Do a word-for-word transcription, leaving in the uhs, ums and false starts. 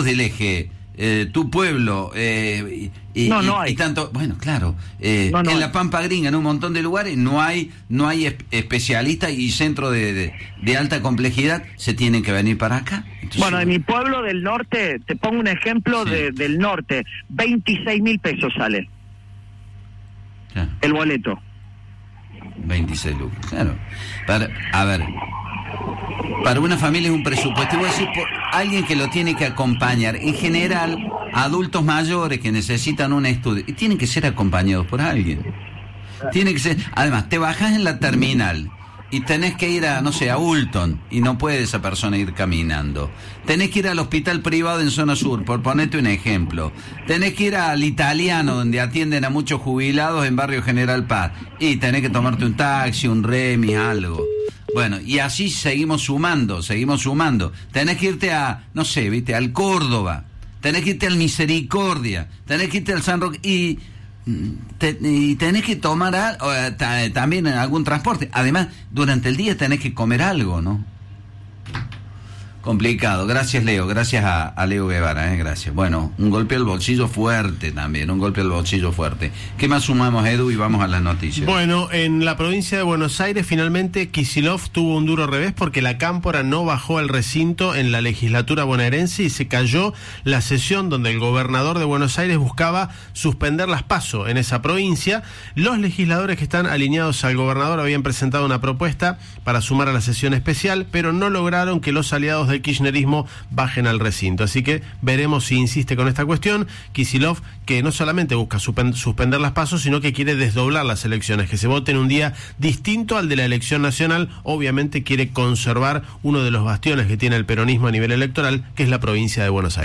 del Eje, eh, tu pueblo, eh, y, no, y, no hay. y tanto, bueno, claro, eh, no, no en hay. la Pampa Gringa, en un montón de lugares, no hay no hay espe- especialistas y centros de, de, de alta complejidad, se tienen que venir para acá. Entonces, Bueno, en mi pueblo del norte, te pongo un ejemplo sí. de, del norte, veintiséis mil pesos sale claro, el boleto. veintiséis lucas, claro. Para, a ver, para una familia es un presupuesto, y voy a decir, por alguien que lo tiene que acompañar, en general, adultos mayores que necesitan un estudio, y tienen que ser acompañados por alguien. Tiene que ser, además, te bajás en la terminal y tenés que ir a, no sé, a Hulton, y no puede esa persona ir caminando. Tenés que ir al hospital privado en zona sur, por ponerte un ejemplo. Tenés que ir al Italiano, donde atienden a muchos jubilados en Barrio General Paz, y tenés que tomarte un taxi, un remis, algo. Bueno, y así seguimos sumando, seguimos sumando. Tenés que irte a, no sé, viste, al Córdoba, tenés que irte al Misericordia, tenés que irte al San Roque, y... Te, y tenés que tomar al, o, ta, también algún transporte. Además, durante el día tenés que comer algo, ¿no? Complicado. Gracias, Leo. Gracias a, a Leo Guevara, ¿eh? Gracias. Bueno, un golpe al bolsillo fuerte también, un golpe al bolsillo fuerte. ¿Qué más sumamos, Edu? Y vamos a las noticias. Bueno, en la provincia de Buenos Aires, finalmente, Kicillof tuvo un duro revés porque la Cámpora no bajó al recinto en la legislatura bonaerense y se cayó la sesión donde el gobernador de Buenos Aires buscaba suspender las PASO en esa provincia. Los legisladores que están alineados al gobernador habían presentado una propuesta para sumar a la sesión especial, pero no lograron que los aliados del kirchnerismo bajen al recinto. Así que veremos si insiste con esta cuestión. Kicillof, que no solamente busca suspender las PASO, sino que quiere desdoblar las elecciones, que se voten un día distinto al de la elección nacional. Obviamente quiere conservar uno de los bastiones que tiene el peronismo a nivel electoral, que es la provincia de Buenos Aires.